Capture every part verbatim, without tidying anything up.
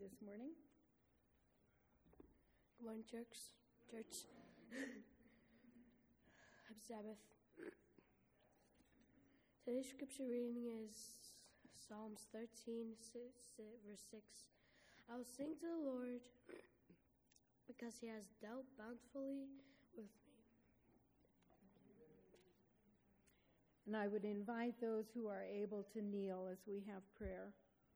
this morning. Good morning, church. Church. Happy Sabbath. Today's scripture reading is Psalms thirteen, verse six. I will sing to the Lord because he has dealt bountifully with me. And I would invite those who are able to kneel as we have prayer.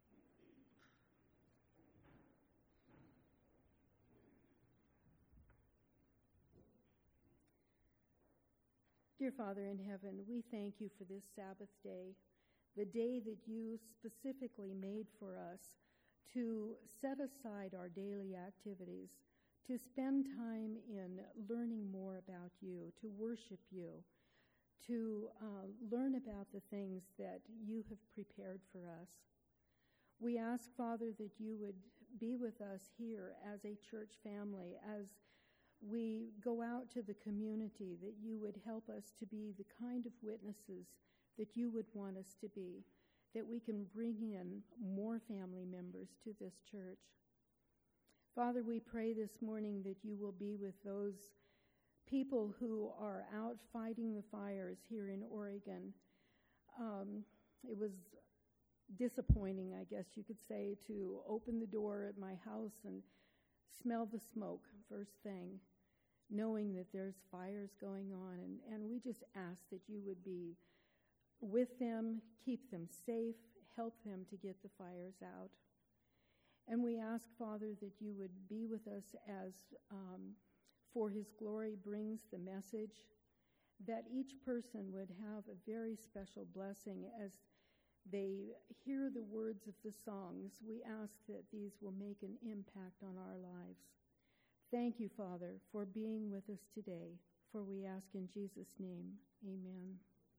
Dear Father in heaven, we thank you for this Sabbath day, the day that you specifically made for us to set aside our daily activities, to spend time in learning more about you, to worship you, to uh, learn about the things that you have prepared for us. We ask, Father, that you would be with us here as a church family, as we go out to the community, that you would help us to be the kind of witnesses that you would want us to be, that we can bring in more family members to this church. Father, we pray this morning that you will be with those people who are out fighting the fires here in Oregon. Um, it was disappointing, I guess you could say, to open the door at my house and smell the smoke first thing, knowing that there's fires going on. And, and we just ask that you would be with them, keep them safe, help them to get the fires out. And we ask, Father, that you would be with us as um, For His Glory brings the message, that each person would have a very special blessing as they hear the words of the songs. We ask that these will make an impact on our lives. Thank you, Father, for being with us today, for we ask in Jesus' name, amen.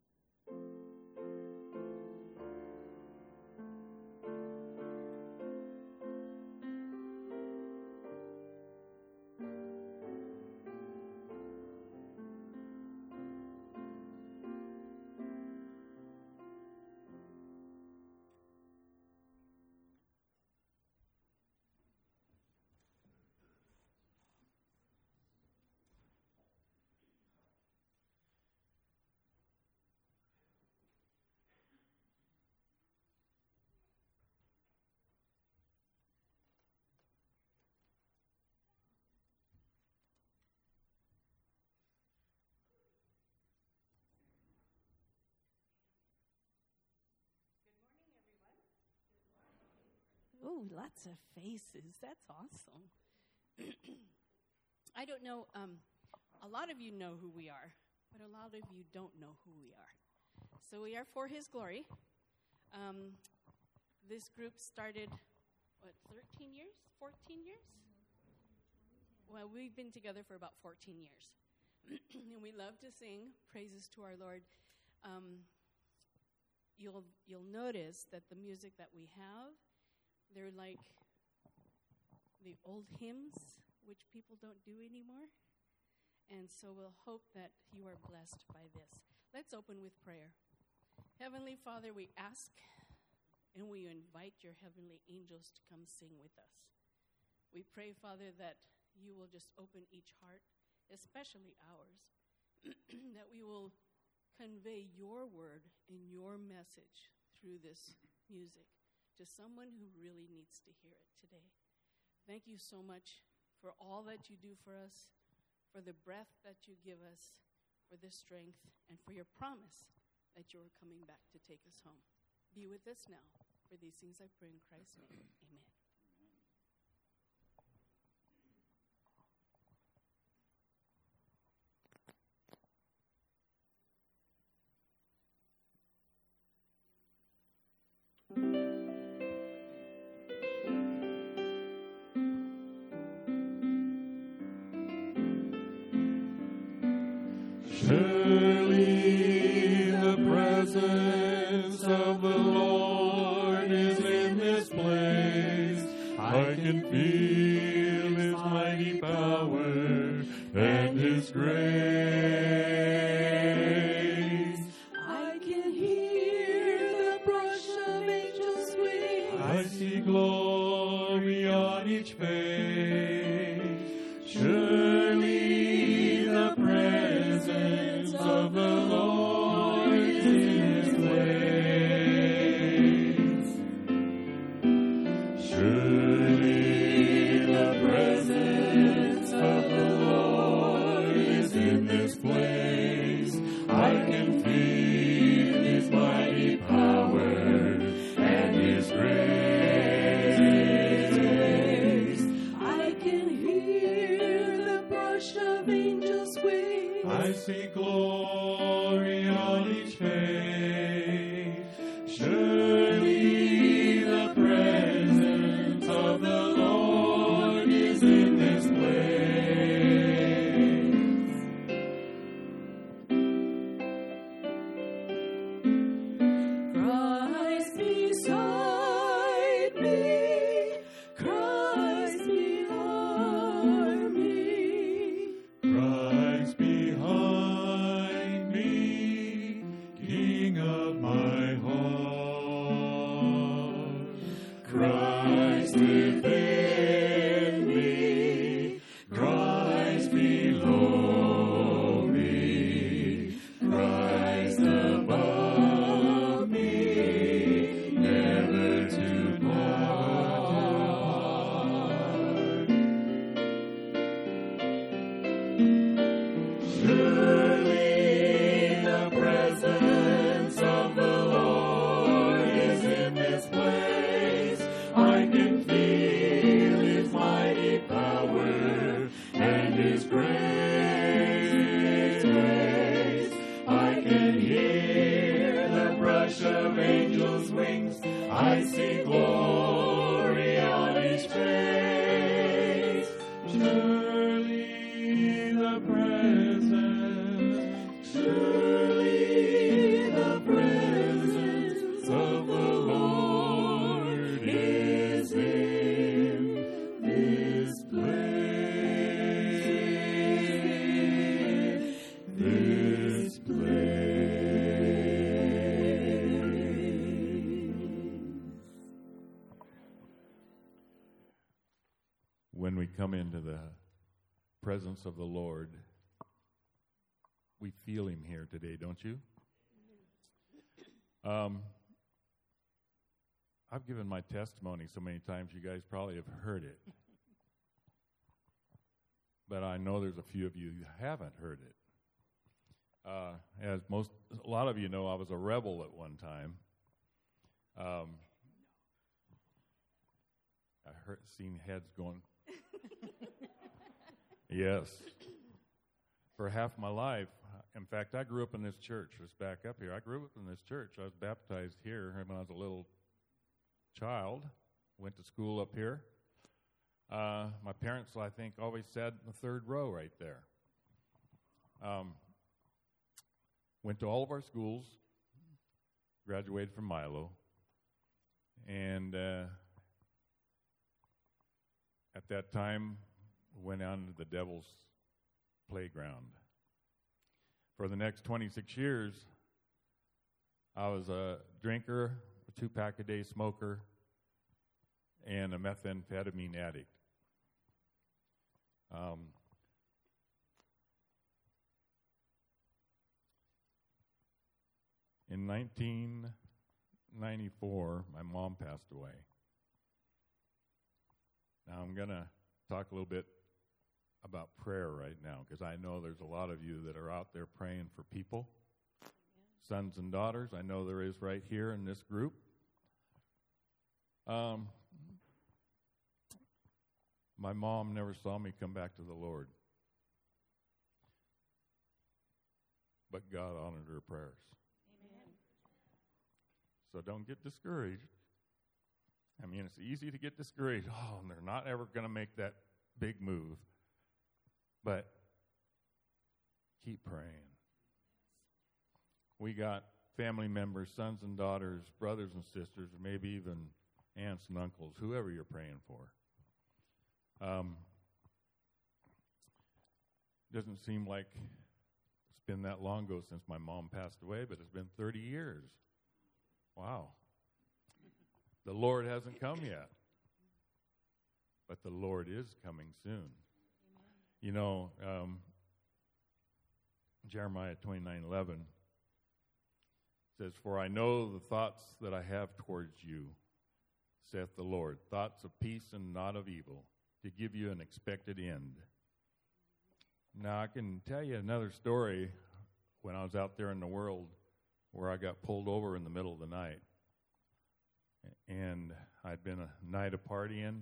Oh, lots of faces. That's awesome. I don't know, um, a lot of you know who we are, but a lot of you don't know who we are. So we are For His Glory. Um, this group started, what, thirteen years? fourteen years? Well, we've been together for about fourteen years. And we love to sing praises to our Lord. Um, you'll you'll notice that the music that we have, they're like the old hymns, which people don't do anymore. And so we'll hope that you are blessed by this. Let's open with prayer. Heavenly Father, we ask and we invite your heavenly angels to come sing with us. We pray, Father, that you will just open each heart, especially ours, that we will convey your word and your message through this music to someone who really needs to hear it today. Thank you so much for all that you do for us, for the breath that you give us, for the strength, and for your promise that you are coming back to take us home. Be with us now. For these things I pray in Christ's name. Amen. Surely the presence of the Lord is in this place. I can feel His mighty power and His grace. I can hear the brush of angels' wings. I see glory on each face. Surely the presence of the Lord is in this place. Surely the presence of the Lord is in this place. I can feel His mighty power and His grace. I can hear the brush of angels' wings. I see glory on each face. Surely the presence of the Lord is in this place. Christ beside me, Christ behind me. Christ behind me, King of my heart. Christ within me, Christ below me, Christ above me, never to part. Surely the presence of the Lord is in this place. I can feel His mighty power and His grace. I can hear the brush of angels' wings. I see glory on each face. Surely the presence, surely the presence of the Lord is in this place. This place. When we come into the presence of the Lord, we feel Him here today, don't you? Um, I've given my testimony so many times, you guys probably have heard it. But I know there's a few of you who haven't heard it. Uh, as most, a lot of you know, I was a rebel at one time. Um, I heard, seen heads going. Yes. For half my life, in fact, I grew up in this church. Let's back up here. I grew up in this church. I was baptized here when I was a little child. Went to school up here. Uh, my parents, I think, always sat in the third row right there. Um, went to all of our schools. Graduated from Milo. And uh, at that time, went out into the devil's playground. For the next twenty-six years, I was a drinker, a two-pack-a-day smoker, and a methamphetamine addict. Um, in nineteen ninety-four, my mom passed away. Now I'm going to talk a little bit about prayer right now, because I know there's a lot of you that are out there praying for people, sons and daughters. I know there is right here in this group. Um, my mom never saw me come back to the Lord, but God honored her prayers. Amen. So don't get discouraged. I mean, it's easy to get discouraged. Oh, and they're not ever going to make that big move. But keep praying. We got family members, sons and daughters, brothers and sisters, or maybe even aunts and uncles, whoever you're praying for. Um, doesn't seem like it's been that long ago since my mom passed away, but it's been thirty years. Wow. The Lord hasn't come yet. but the Lord is coming soon. Amen. You know, um, Jeremiah twenty-nine eleven says, "For I know the thoughts that I have towards you, saith the Lord, thoughts of peace and not of evil, to give you an expected end." Now, I can tell you another story when I was out there in the world where I got pulled over in the middle of the night. And I'd been a night of partying.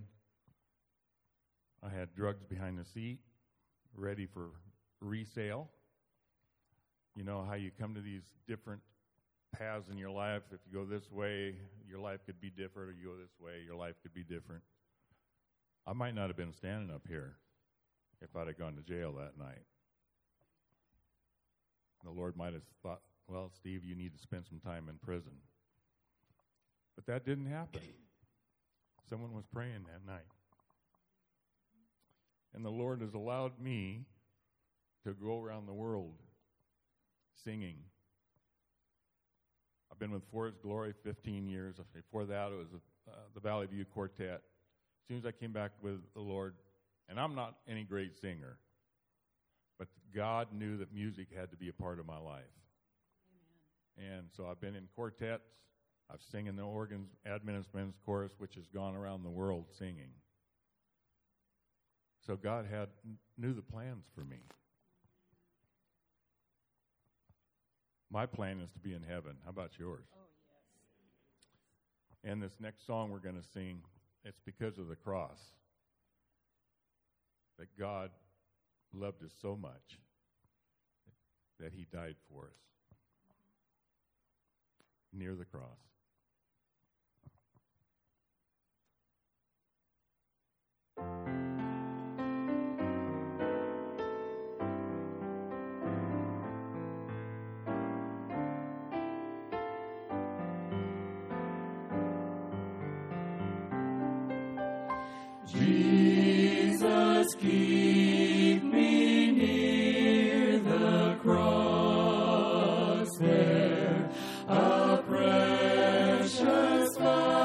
I had drugs behind the seat, ready for resale. You know how you come to these different paths in your life. If you go this way, your life could be different, or you go this way, your life could be different. I might not have been standing up here if I'd have gone to jail that night. The Lord might have thought, well, Steve, you need to spend some time in prison. But that didn't happen. Someone was praying that night. And the Lord has allowed me to go around the world singing. I've been with Forest Glory fifteen years. Before that, it was uh, the Valley View Quartet. As soon as I came back with the Lord, and I'm not any great singer, but God knew that music had to be a part of my life. Amen. And so I've been in quartets. I've sung in the organs, Adventist Men's Chorus, which has gone around the world singing. So God had knew the plans for me. My plan is to be in heaven. How about yours? Oh, yes. And this next song we're going to sing, it's because of the cross. That God loved us so much that he died for us near the cross. Jesus, keep me near the cross there, a precious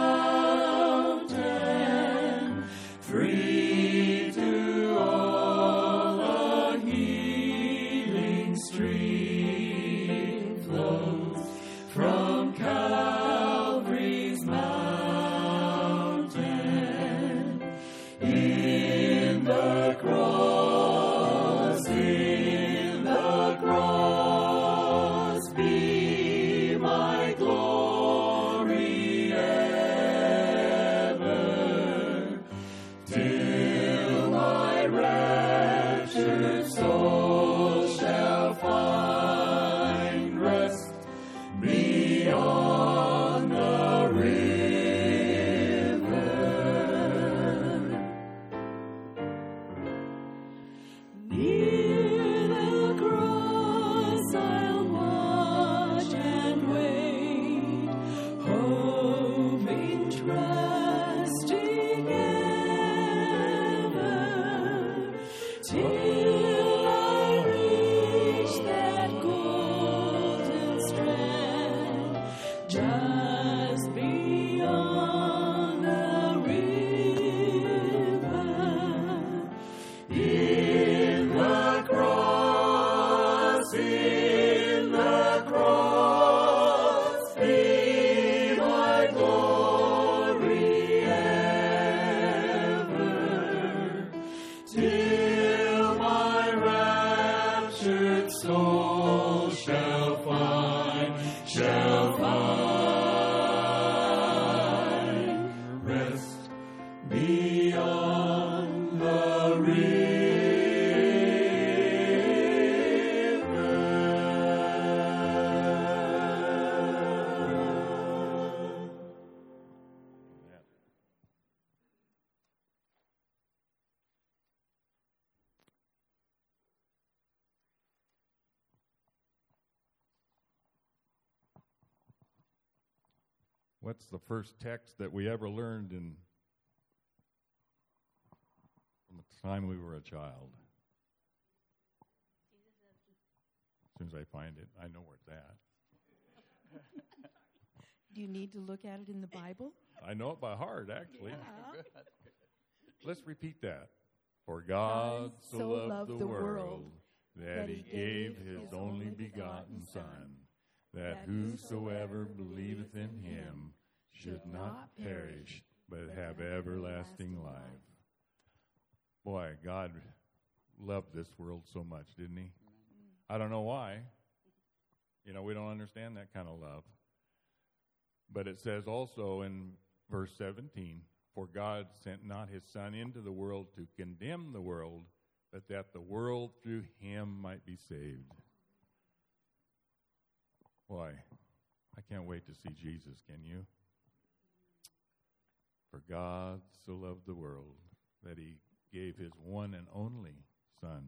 fountain, free to all a healing stream flows from Calvary's mountain. In the cross, in the cross, be my glory ever, till my raptured soul shall find rest beyond the river. Near the cross I'll watch and wait, hoping, trusting ever, till I reach that golden strand, just beyond the river. In the cross, in the cross, be my glory ever, till my raptured soul shall find, shall find rest beyond the river. What's the first text that we ever learned in from the time we were a child? As soon as I find it, I know where it's at. Do you need to look at it in the Bible? I know it by heart, actually. Let's repeat that. For God so loved the world that he gave his only begotten Son, that whosoever believeth in him should not perish, but have everlasting life. Boy, God loved this world so much, didn't he? I don't know why. You know, we don't understand that kind of love. But it says also in verse seventeen, for God sent not his Son into the world to condemn the world, but that the world through him might be saved. Boy, I can't wait to see Jesus, can you? For God so loved the world that he gave his one and only Son.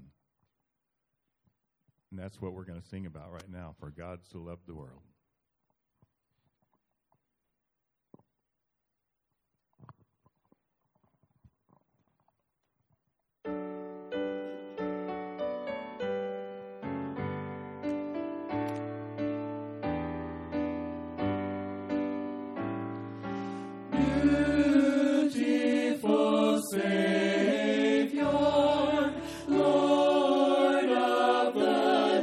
And that's what we're going to sing about right now. For God so loved the world. Beautiful Savior, Lord of the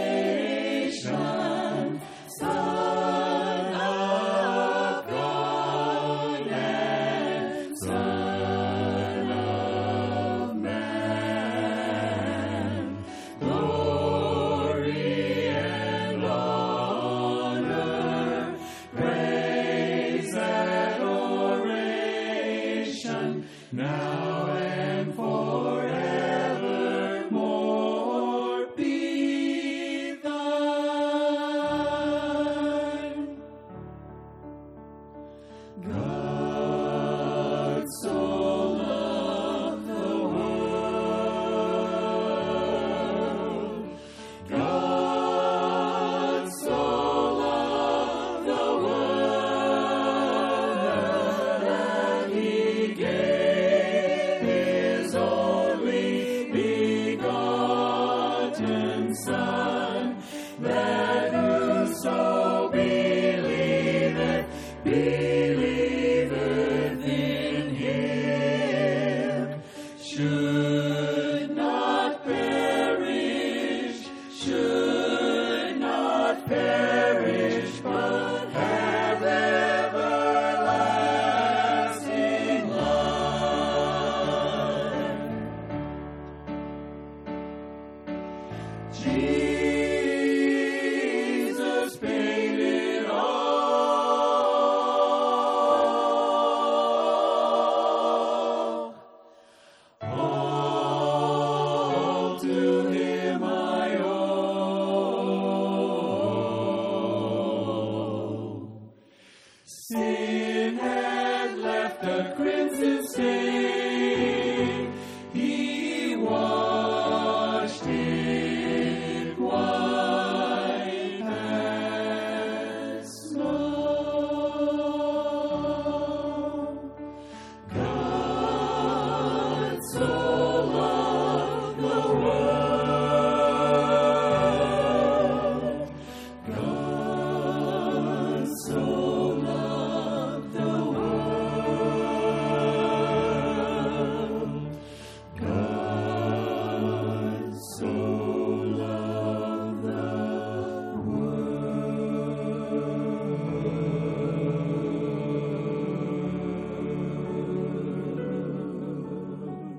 nation, Son of God and Son of Man, glory and honor, praise and oration, now and forevermore be thine. God so loved the world. God so loved the world that he gave his only begotten Son, that whoso believeth, believeth in him, should not perish, should not perish, but have everlasting life. Jesus paid it all. All to him I owe. Sin had left a crimson stain. He washed it white as snow. God so loved the world. God so loved the world. God so loved the world.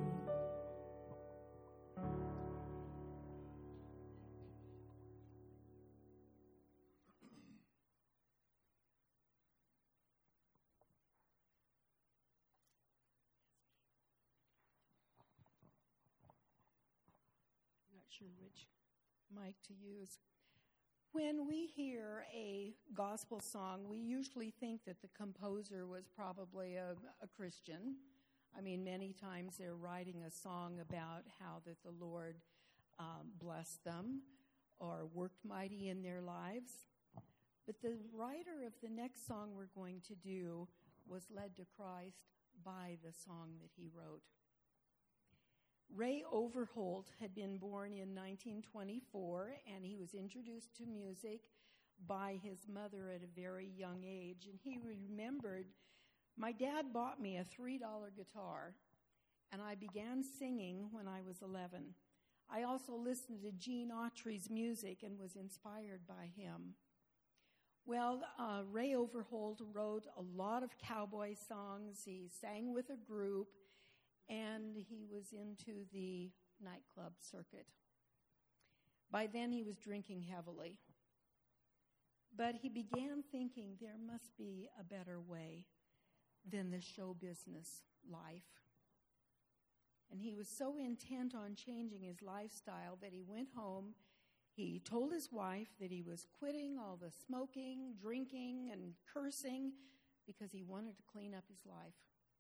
I'm not sure which mic to use. When we hear a gospel song, we usually think that the composer was probably a, a Christian. I mean, many times they're writing a song about how that the Lord um, blessed them or worked mighty in their lives. But the writer of the next song we're going to do was led to Christ by the song that he wrote. Ray Overholt had been born in nineteen twenty-four, and he was introduced to music by his mother at a very young age. And he remembered, my dad bought me a three dollar guitar, I began singing when I was eleven. I also listened to Gene Autry's music and was inspired by him. Well, uh, Ray Overholt wrote a lot of cowboy songs. He sang with a group, and he was into the nightclub circuit. By then, he was drinking heavily. But he began thinking there must be a better way than the show business life. And he was so intent on changing his lifestyle that he went home. He told his wife that he was quitting all the smoking, drinking, and cursing because he wanted to clean up his life.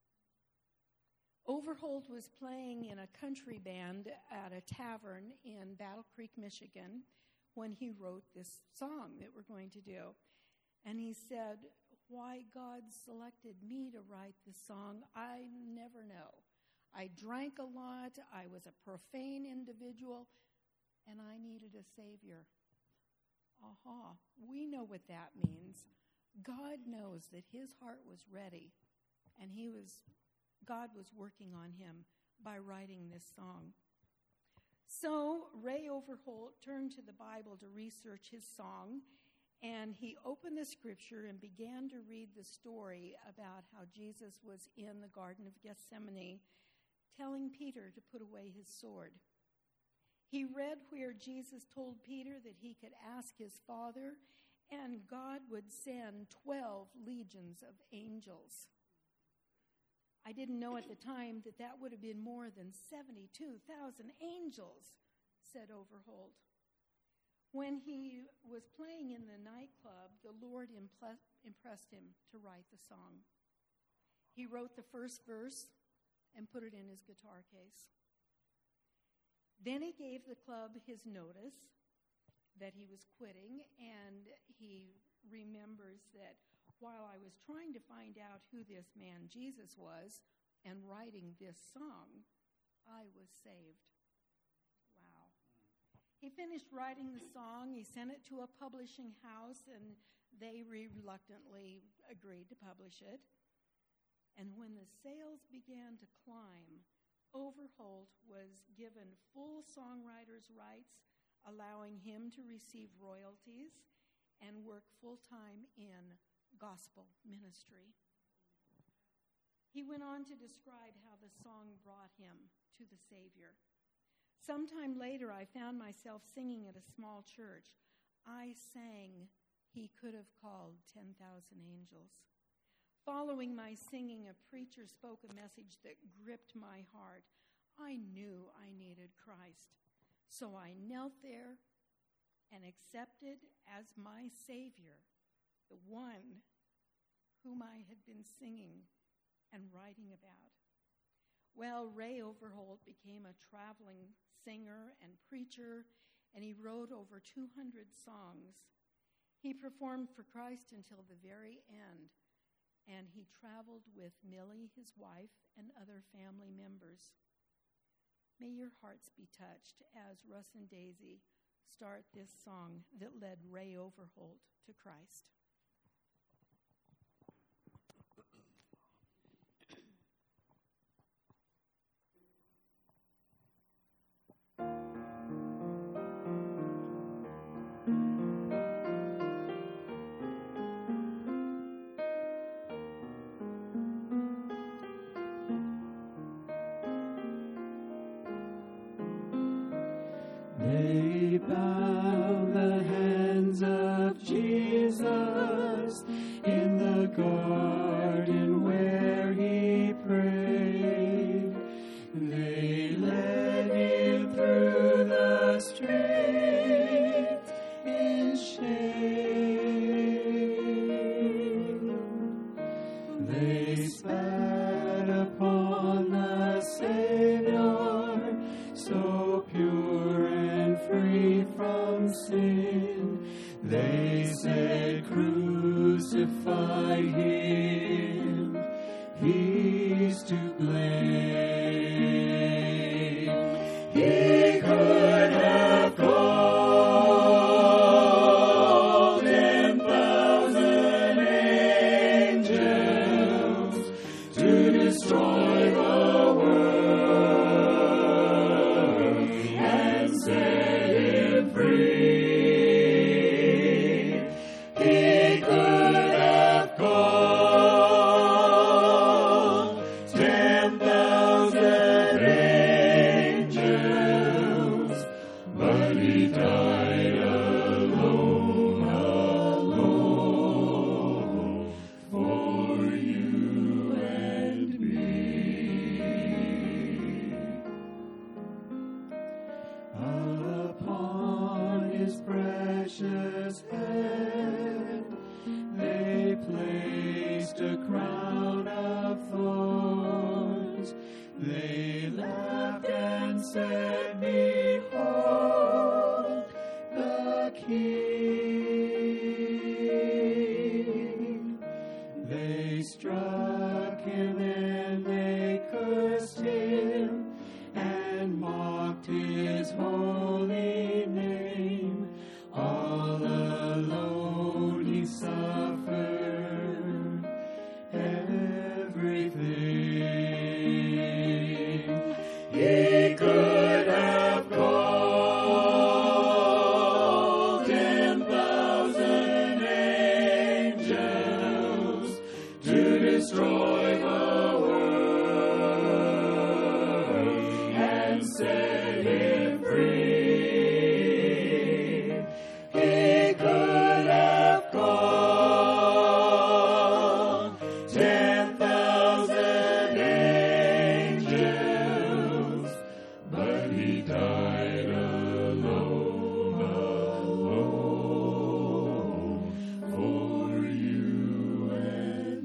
Overholt was playing in a country band at a tavern in Battle Creek, Michigan, when he wrote this song that we're going to do. And he said, why God selected me to write this song, I never know. I drank a lot, I was a profane individual, and I needed a Savior. Aha, we know what that means. God knows that his heart was ready, and he was, God was working on him by writing this song. So Ray Overholt turned to the Bible to research his song, and he opened the scripture and began to read the story about how Jesus was in the Garden of Gethsemane, telling Peter to put away his sword. He read where Jesus told Peter that he could ask his Father, and God would send twelve legions of angels. I didn't know at the time that that would have been more than seventy-two thousand angels, said Overholt. When he was playing in the nightclub, the Lord impl- impressed him to write the song. He wrote the first verse and put it in his guitar case. Then he gave the club his notice that he was quitting, and he remembers that while I was trying to find out who this man Jesus was and writing this song, I was saved. Wow. He finished writing the song. He sent it to a publishing house, and they reluctantly agreed to publish it. And when the sales began to climb, Overholt was given full songwriter's rights, allowing him to receive royalties and work full-time in gospel ministry. He went on to describe how the song brought him to the Savior. Sometime later, I found myself singing at a small church. I sang, "He Could Have Called ten thousand Angels." Following my singing, a preacher spoke a message that gripped my heart. I knew I needed Christ. So I knelt there and accepted as my Savior the one whom I had been singing and writing about. Well, Ray Overholt became a traveling singer and preacher, and he wrote over two hundred songs. He performed for Christ until the very end, and he traveled with Millie, his wife, and other family members. May your hearts be touched as Russ and Daisy start this song that led Ray Overholt to Christ. They bow the hands of Jesus in the garden where he prayed. They led him through the street in shame. They spat upon the Savior, so pure and free from sin. They said, "Crucify him." They laughed and said, Behold, the King. They struck him and they cursed him and mocked his holy name. All alone he suffered everything. He could have called ten thousand angels to destroy the world and set him free. He could have called ten thousand angels, but he died alone, alone for you and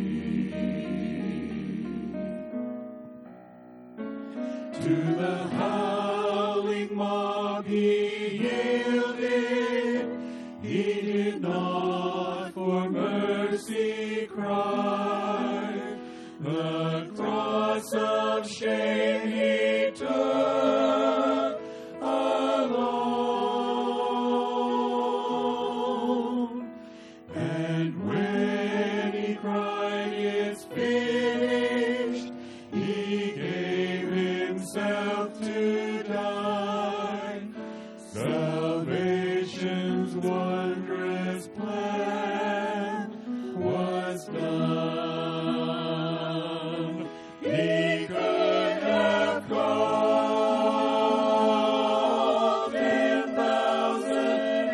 me. To the howling mob he yielded, he did not for mercy cry. The cross of shame he took alone. And when he cried, it's finished, he gave himself to die. Salvation's wondrous plan was done. He could have called ten thousand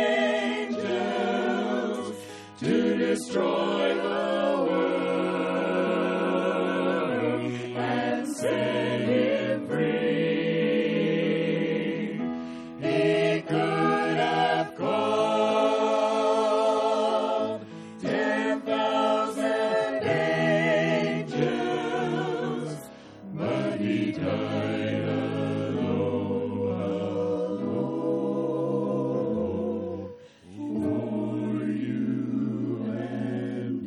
angels to destroy the world and set him free. He could have called ten thousand angels, but he died alone, alone for you and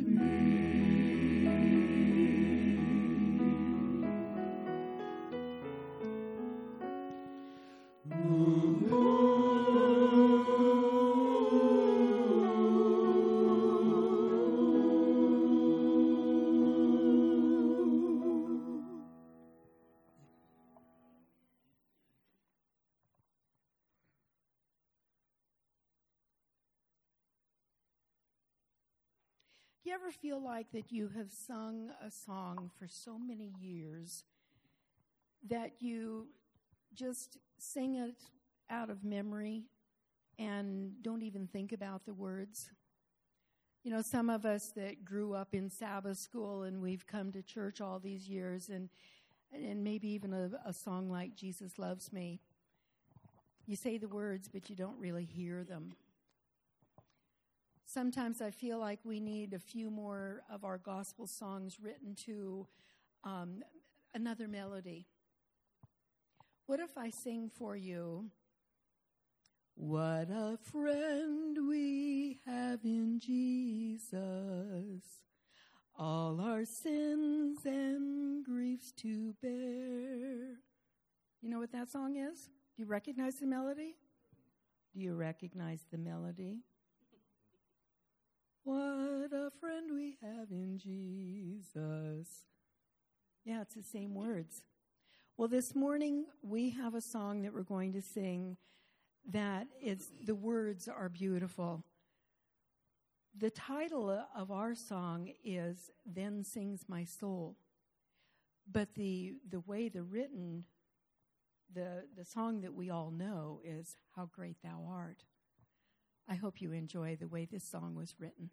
Do you ever feel like that you have sung a song for so many years that you just sing it out of memory and don't even think about the words? You know, some of us that grew up in Sabbath school and we've come to church all these years, and and maybe even a, a song like Jesus Loves Me, you say the words, but you don't really hear them. Sometimes I feel like we need a few more of our gospel songs written to um, another melody. What if I sing for you, what a friend we have in Jesus, all our sins and griefs to bear. You know what that song is? Do you recognize the melody? Do you recognize the melody? What a friend we have in Jesus. Yeah, it's the same words. Well, this morning we have a song that we're going to sing that is, the words are beautiful. The title of our song is Then Sings My Soul. But the the way the written, the, the song that we all know is How Great Thou Art. I hope you enjoy the way this song was written.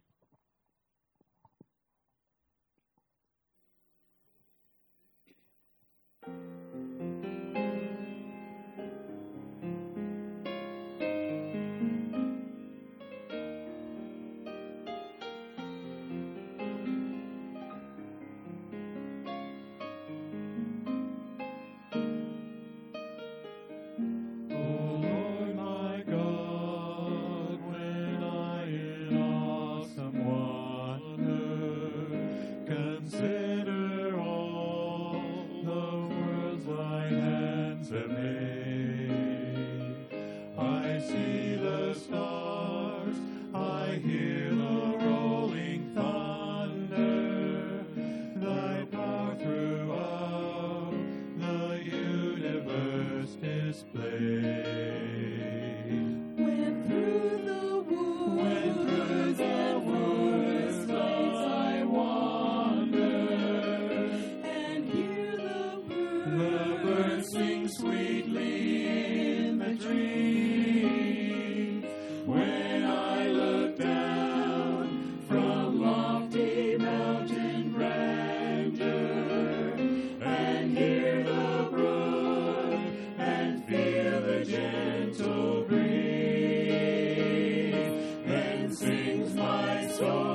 have made. I see the stars, I hear the rolling thunder, thy power throughout the universe displayed. When through the woods, When through the woods I wander, and hear the birds, the birds sing sweetly in the trees. When I look down from lofty mountain grandeur and hear the brook and feel the gentle breeze, then sings my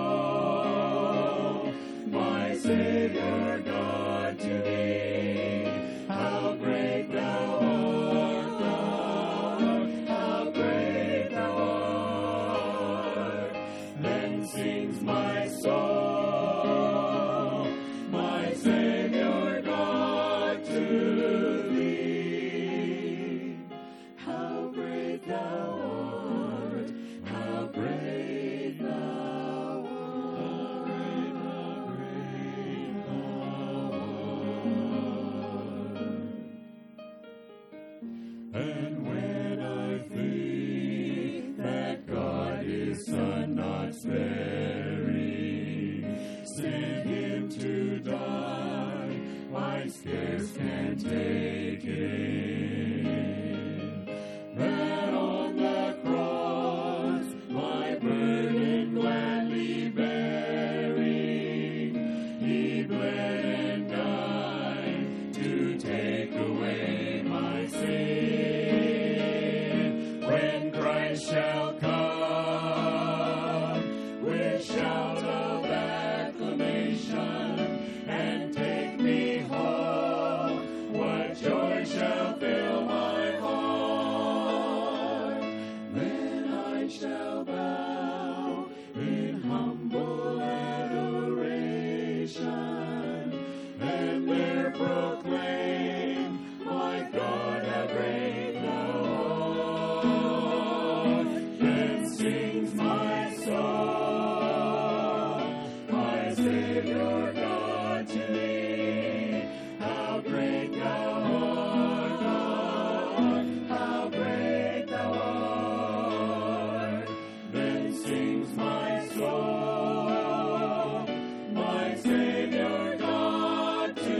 soul, my Savior God, to thee. How great thou art, Lord, how great thou art. Then sings my soul, my Savior God, to thee. How great thou art, how great thou art, how great thou art. And when I think that God His Son not sparing sent Him to die, I scarce can take it. That on the cross my burden gladly bearing, He bled and died to take away my sin. When Christ shall come with shout of acclamation and take me home, what joy shall fill my heart? Then I shall bow in humble adoration and there proclaim, my God, how great thou art. Then sings my soul, my Savior God, to thee. How great thou art, Lord, how great thou art. Then sings my soul, my Savior God, to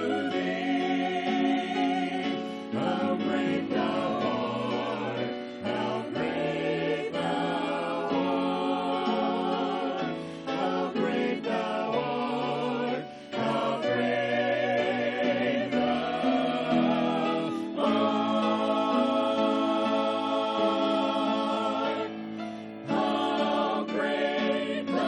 thee. How great thou art, how great thou art, how great thou art, how great thou art, how great thou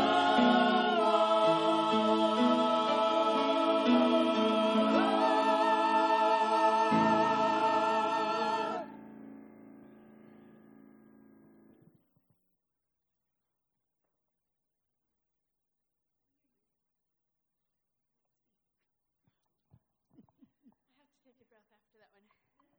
art. I have to take a breath after that one.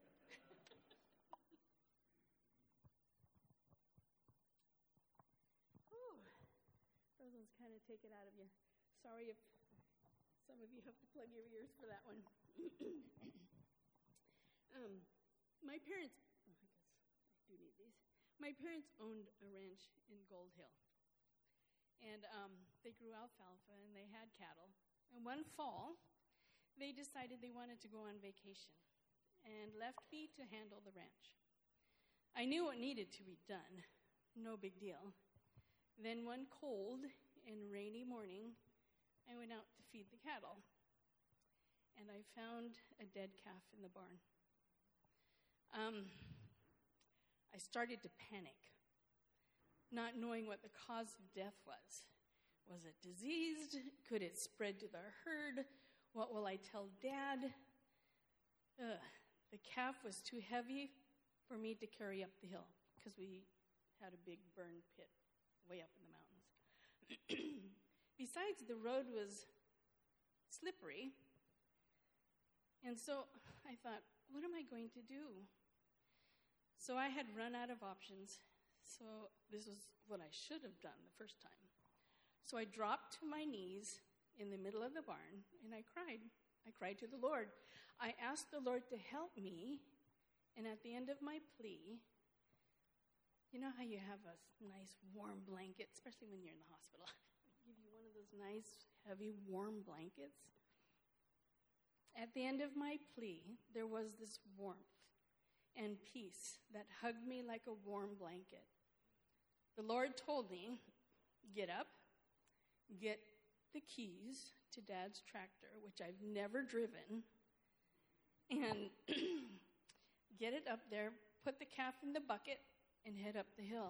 Whew. Those ones kind of take it out of you. Sorry if some of you have to plug your ears for that one. um, my parents, oh, I guess I do need these. My parents owned a ranch in Gold Hill. And um, they grew alfalfa and they had cattle. And one fall, they decided they wanted to go on vacation and left me to handle the ranch. I knew what needed to be done. No big deal. Then one cold and rainy morning, I went out to feed the cattle. And I found a dead calf in the barn. Um, I started to panic, not knowing what the cause of death was. Was it diseased? Could it spread to the herd? What will I tell Dad? Ugh. The calf was too heavy for me to carry up the hill because we had a big burn pit way up in the mountains. Besides, the road was slippery, And so I thought, what am I going to do? So I had run out of options. So this was what I should have done the first time. So I dropped to my knees in the middle of the barn, and I cried. I cried to the Lord. I asked the Lord to help me, and at the end of my plea, you know how you have a nice warm blanket, especially when you're in the hospital. They give you one of those nice, heavy, warm blankets. At the end of my plea, there was this warmth and peace that hugged me like a warm blanket. The Lord told me, get up, get the keys to Dad's tractor, which I've never driven, and get it up there, put the calf in the bucket, and head up the hill.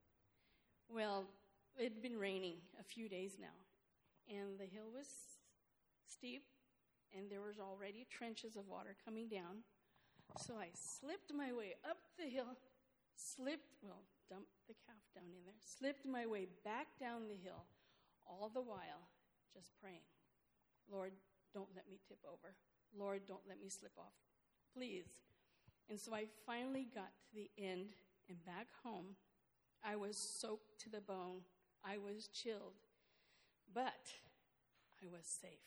Well, it had been raining a few days now, and the hill was steep, and there was already trenches of water coming down. So I slipped my way up the hill, slipped, well, dumped the calf down in there, slipped my way back down the hill, all the while just praying, Lord, don't let me tip over. Lord, don't let me slip off, please. And so I finally got to the end and back home. I was soaked to the bone. I was chilled, but I was safe.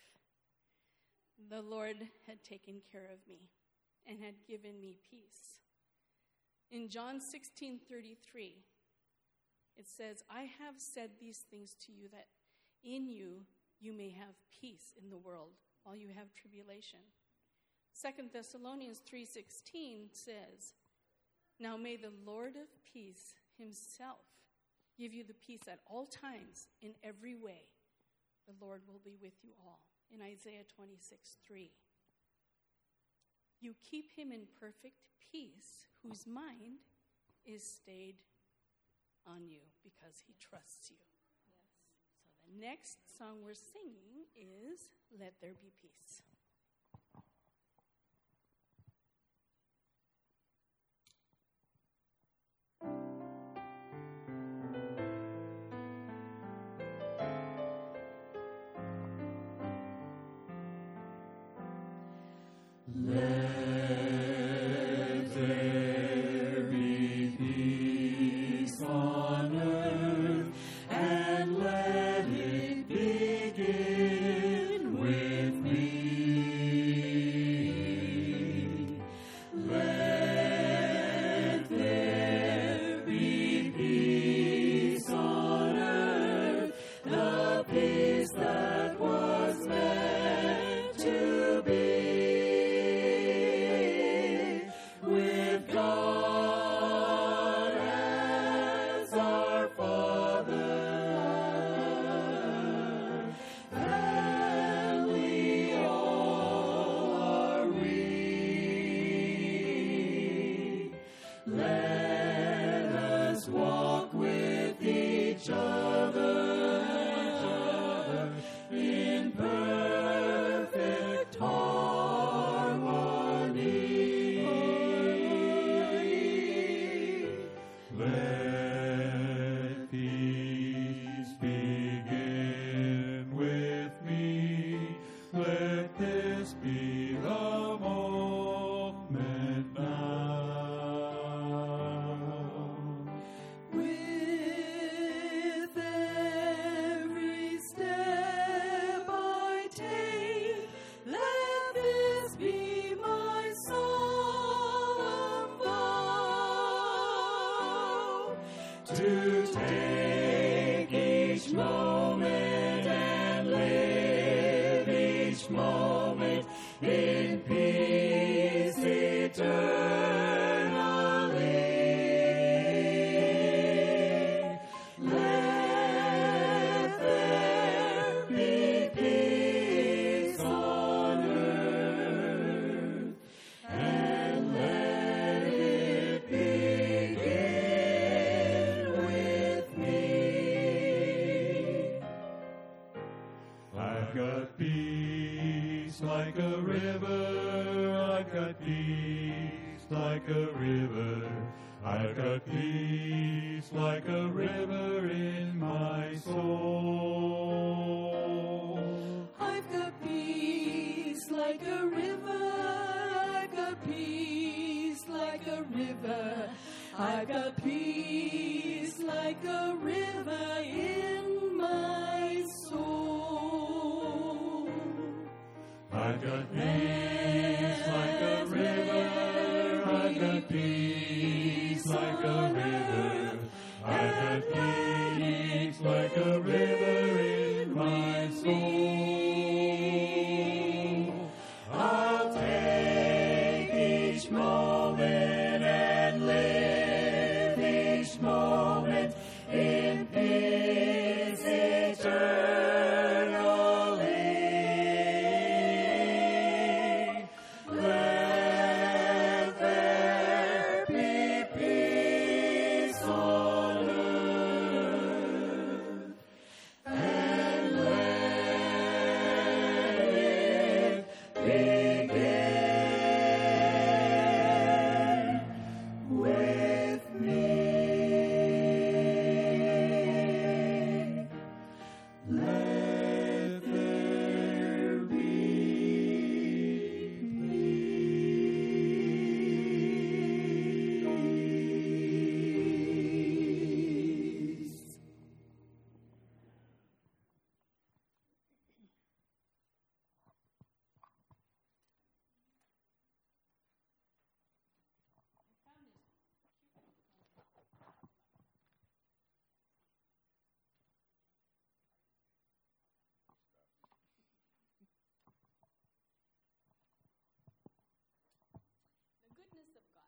The Lord had taken care of me and had given me peace. In John sixteen thirty-three, it says, I have said these things to you that in you you may have peace in the world while you have tribulation. Second Thessalonians three sixteen says, now may the Lord of peace himself give you the peace at all times in every way. The Lord will be with you all. In Isaiah twenty-six three. You keep him in perfect peace, whose mind is stayed on you because he trusts you. Yes. So the next song we're singing is Let There Be Peace. Let there be peace on earth, and let it begin with me. Let there be peace on earth, the peace that was meant to be. To take each moment and live each moment in peace eternally. Let there be peace on earth, and let it begin with me. I've got peace like a river. I've got peace like a river. I've got peace like a river in my soul. I've got peace like a river. river. I've got peace like a river in my soul. I've got peace like a river. I've got peace like a river. I've got peace like a river in my soul. I'll take each moment and live each moment in peace eternally. Let there be peace on earth, and let it begin with me. Let there be peace. The goodness of God.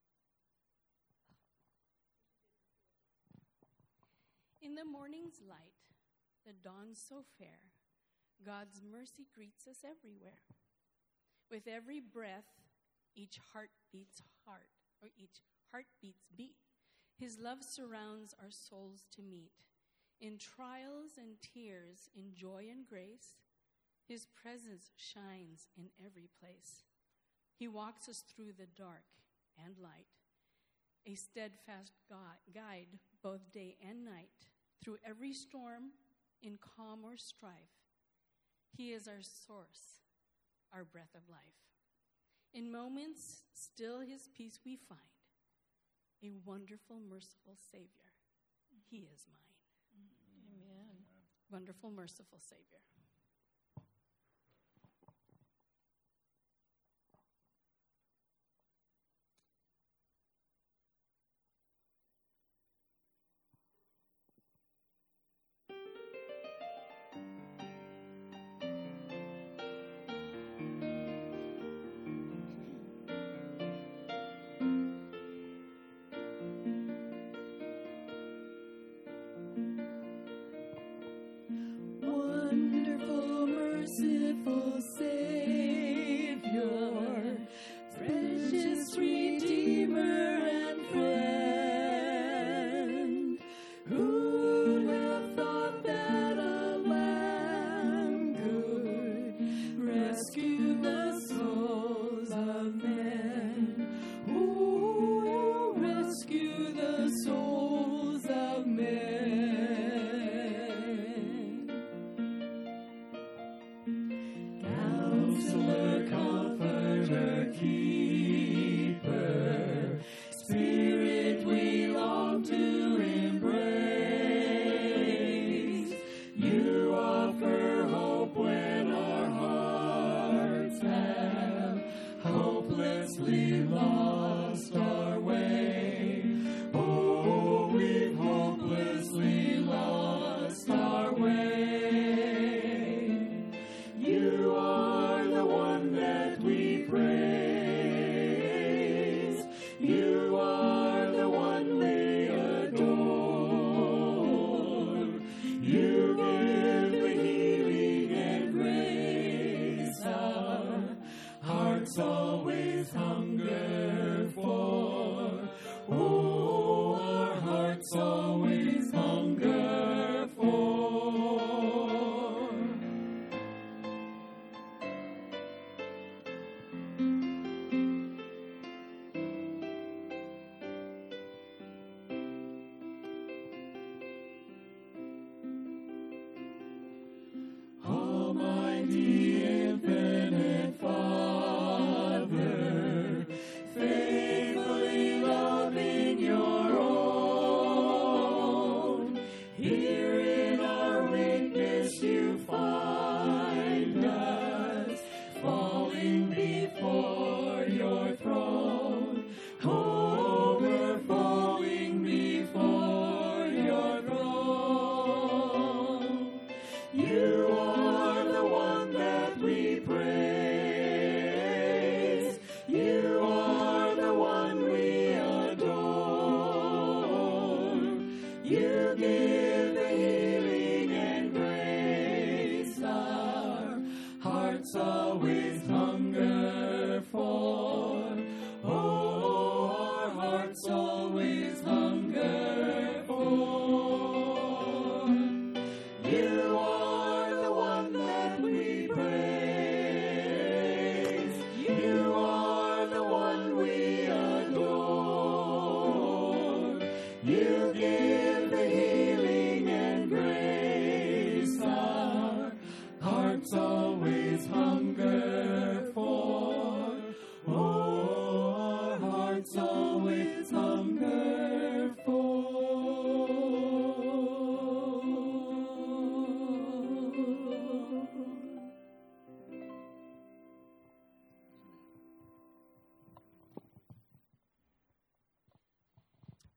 In the morning's light, the dawn so fair, God's mercy greets us everywhere. With every breath, each heart beats heart, or each heart beats beat. His love surrounds our souls to meet. In trials and tears, in joy and grace, His presence shines in every place. He walks us through the dark and light, a steadfast gui- guide both day and night, through every storm, in calm or strife. He is our source, our breath of life. In moments, still His peace we find, a wonderful, merciful Savior. He is mine. Amen. Wonderful, merciful Savior. Wonderful, merciful Savior, precious Redeemer and friend, who'd have thought that a lamb could rescue the souls of men? Ooh, rescue the souls of men. Counselor, Comforter, Keeper, Spirit we long to embrace. You offer hope when our hearts have hopelessly lost our way. Oh, we've hopelessly lost our way. You are the one that we praise. You are the one we adore. You give the healing and grace our hearts always hunger for. Oh, our hearts always hunger for. Almighty, infinite Father, faithfully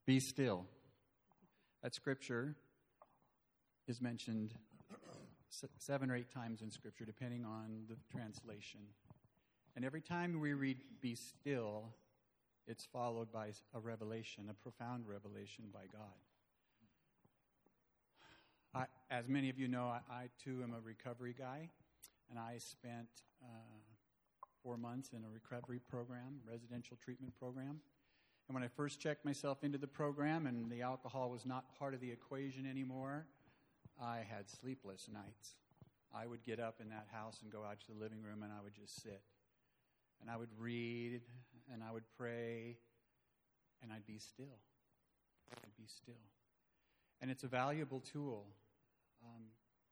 Be still. That scripture is mentioned seven or eight times in Scripture, depending on the translation. And every time we read be still, it's followed by a revelation, a profound revelation by God. I, as many of you know, I, I too am a recovery guy, and I spent uh, four months in a recovery program, residential treatment program. And when I first checked myself into the program and the alcohol was not part of the equation anymore, I had sleepless nights. I would get up in that house and go out to the living room, and I would just sit. And I would read, and I would pray, and I'd be still. I'd be still. And it's a valuable tool. Um,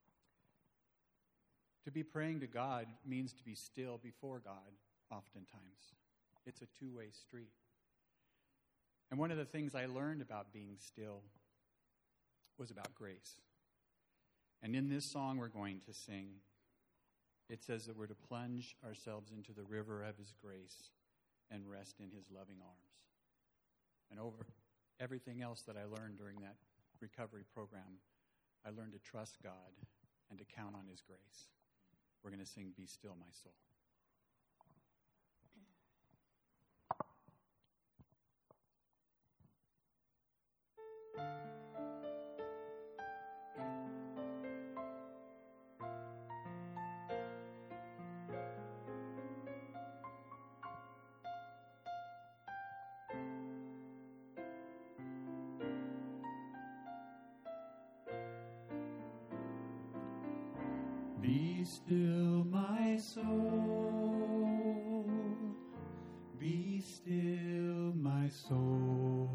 to be praying to God means to be still before God, oftentimes. It's a two-way street. And one of the things I learned about being still was about grace. And in this song we're going to sing, it says that we're to plunge ourselves into the river of His grace and rest in His loving arms. And over everything else that I learned during that recovery program, I learned to trust God and to count on His grace. We're going to sing Be Still, My Soul. Be still, my soul. Be still, my soul.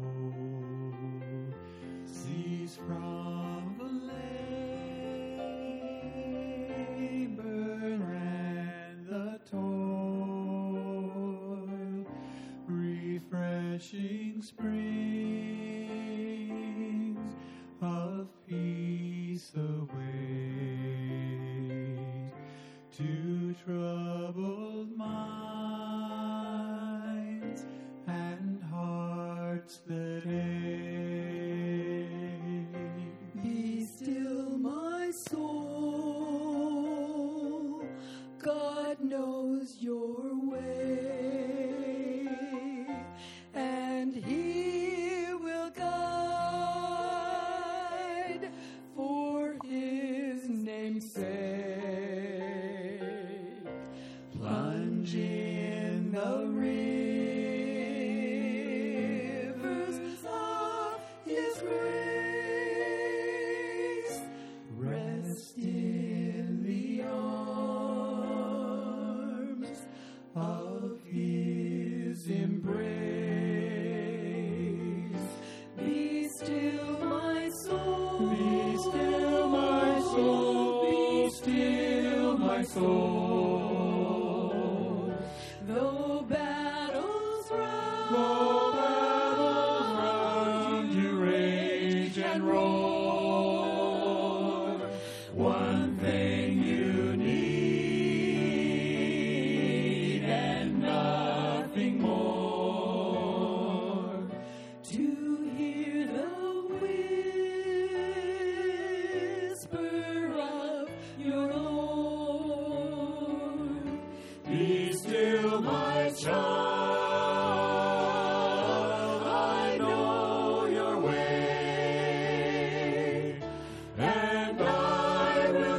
Cease from the labor and the toil. Refreshing springs of peace await to troubled minds and hearts that ache. Be still, my soul. God knows your way, and He will guide for His name's sake. Plunge in the rivers of His grace. Rest in the arms of His embrace. Be still, my soul. Be still, my soul. Be still, my soul. Though battles round, Though battles round you rage and roar, one thing you need and nothing more. to hear the whisper of your Lord. Be still, my child, I know your way, and I will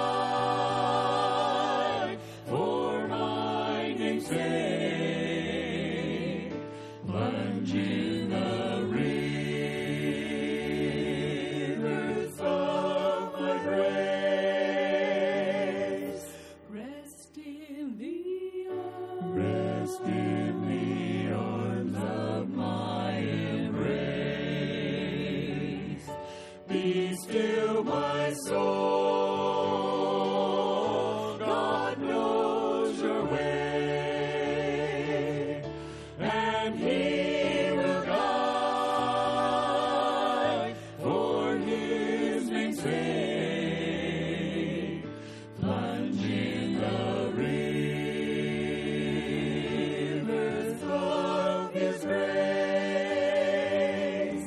guide for my name's sake. Plunge in the rivers of my grace. Rest in the arms. Rest in the arms of my embrace. Be still, my soul. God knows your way, and He will guide for His name's sake. Plunge in the rivers of His grace.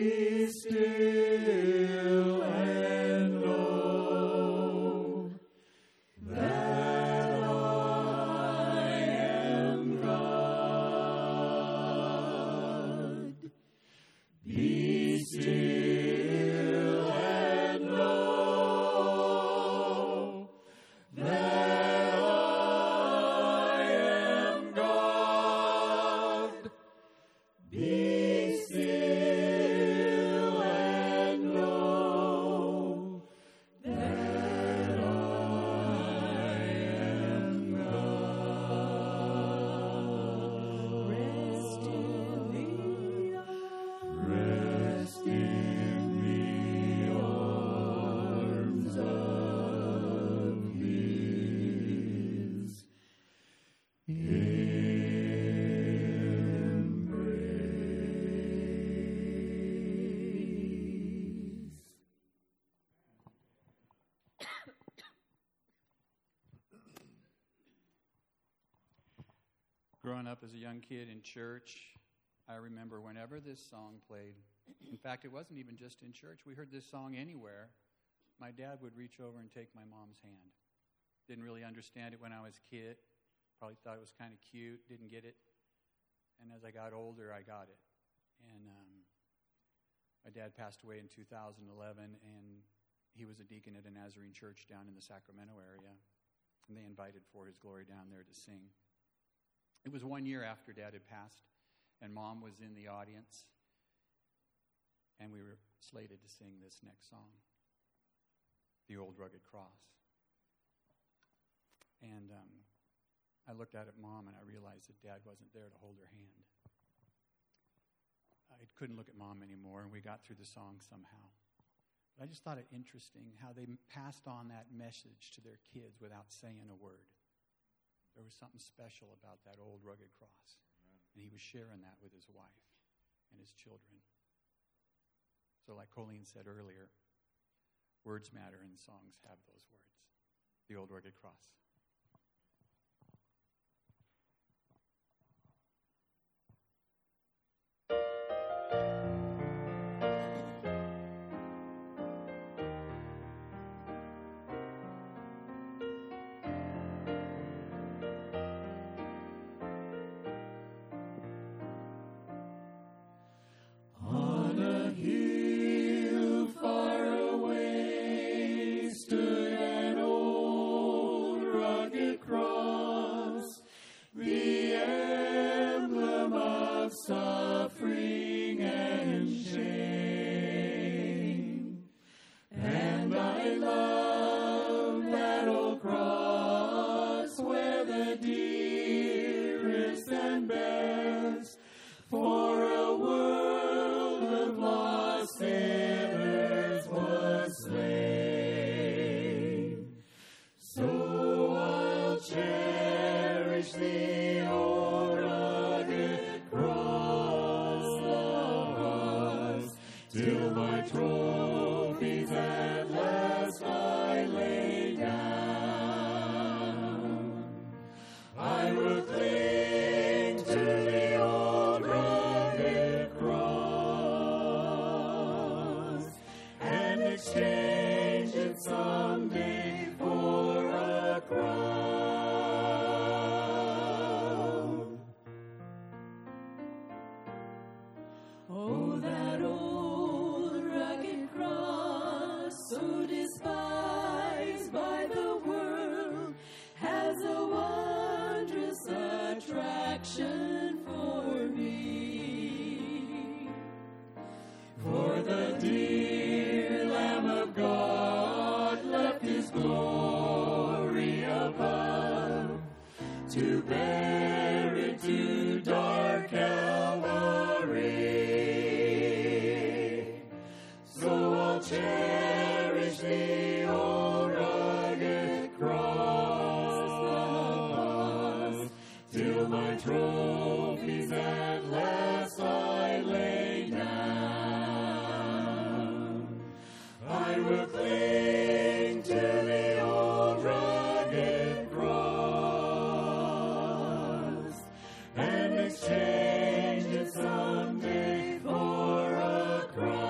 still and know that I am God. Be still and know that I am God. Be still and know that I am God. Rest in the Rest in the arms of His embrace. Growing up as a young kid in church, I remember whenever this song played, in fact, it wasn't even just in church. We heard this song anywhere. My dad would reach over and take my mom's hand. Didn't really understand it when I was a kid. Probably thought it was kind of cute. Didn't get it. And as I got older, I got it. And um, my dad passed away in two thousand eleven, and he was a deacon at a Nazarene church down in the Sacramento area. And they invited For His Glory down there to sing. It was one year after Dad had passed, and Mom was in the audience, and we were slated to sing this next song, The Old Rugged Cross. And um, I looked out at Mom, and I realized that Dad wasn't there to hold her hand. I couldn't look at Mom anymore, and we got through the song somehow. But I just thought it interesting how they passed on that message to their kids without saying a word. There was something special about that old rugged cross. Amen. And he was sharing that with his wife and his children. So like Colleen said earlier, words matter and songs have those words. The old rugged cross. On a hill far away stood an old rugged cross, the emblem of suffering and shame. And I love that old cross where the dearest and best for a world of lost sinners was slain. So I'll cherish the old rugged cross till my trophies at last I lay down. I will cling to the old rugged cross and exchange it someday for a crown. Oh, that old rugged cross, so despised by the world, has a wondrous attraction for me. For the dear Lamb of God left His glory above to bear it to dark Calvary. So I'll cherish the old rugged cross till my trophies at last I lay down. I will cling to the old rugged cross and exchange it someday for a crown.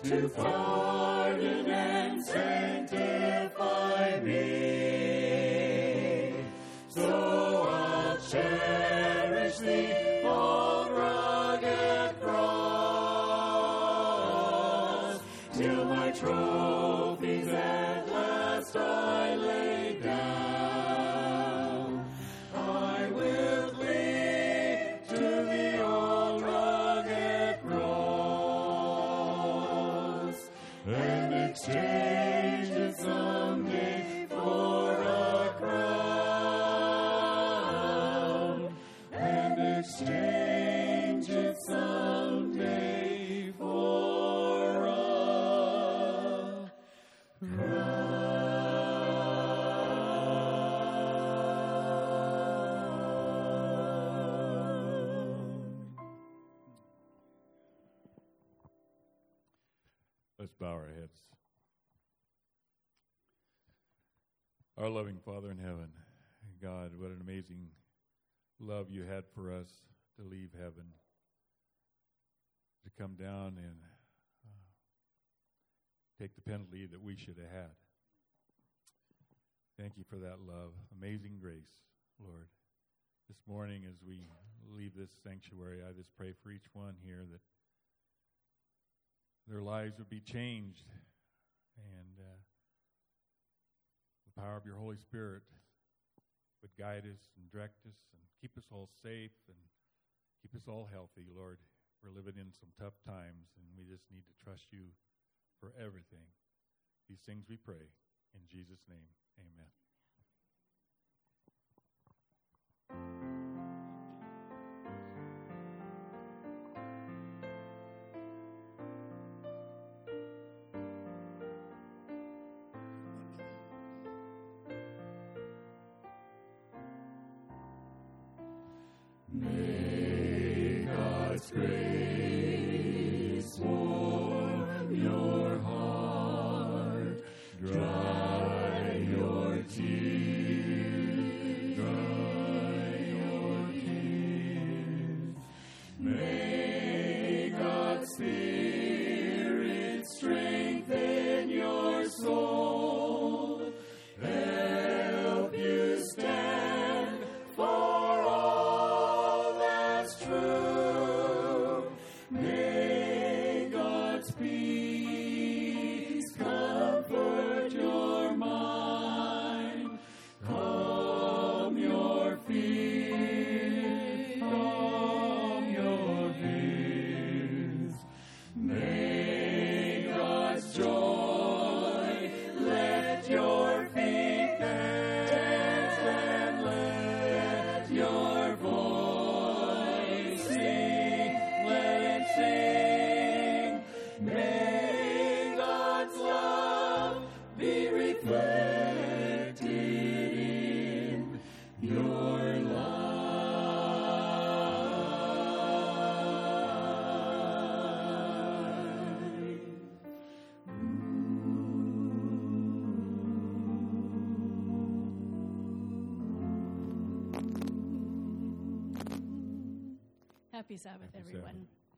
to pardon and sanctify me. So I'll cherish the old rugged cross till my trophies at last I lay down. I will cling to the old rugged cross and exchange it someday for a crown, and exchange it someday for a Let's bow our heads. Our loving Father in heaven, God, what an amazing love you had for us to leave heaven, to come down and uh, take the penalty that we should have had. Thank you for that love. Amazing grace, Lord. This morning as we leave this sanctuary, I just pray for each one here that their lives would be changed, and uh, the power of your Holy Spirit would guide us and direct us and keep us all safe and keep us all healthy, Lord. We're living in some tough times, and we just need to trust you for everything. These things we pray in Jesus' name. Amen. May God's grace warm your heart, dry your tears, dry your tears. May God's Spirit strengthen your soul, help you stand for all that's true. May God's peace comfort your mind, calm your fears, calm your fears. May God's joy let your feet dance and let your voice sing, let it sing. May God's love be reflected in your life. Happy Sabbath, Happy everyone. Sabbath.